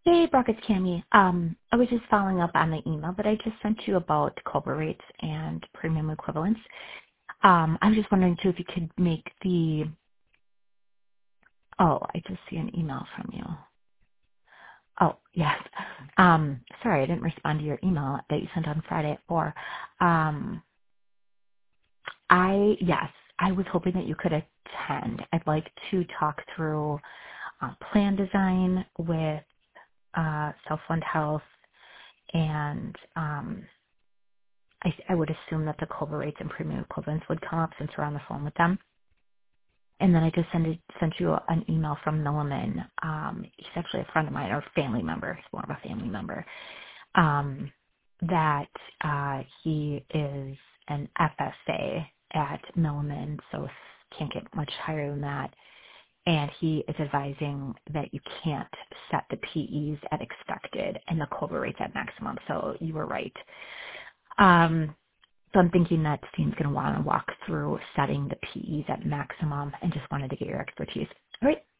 Hey, Brock, it's Cami. I was just following up on the email that I just sent you about COBRA rates and premium equivalents. I was just wondering, too, if you could make I just see an email from you. Oh, yes. Sorry, I didn't respond to your email that you sent on Friday at 4. Um, yes, I was hoping that you could attend. I'd like to talk through plan design with Self-Fund Health and I would assume that the COBRA rates and premium equivalents would come up since we're on the phone with them. And then I just sent you an email from Milliman. He's actually a friend of mine or family member. He's more of a family member. That he is an FSA at Milliman, so can't get much higher than that. And he is advising that you can't set the PEs at expected and the COBRA rates at maximum. So you were right. So I'm thinking that Steve's going to want to walk through setting the PEs at maximum and just wanted to get your expertise. All right.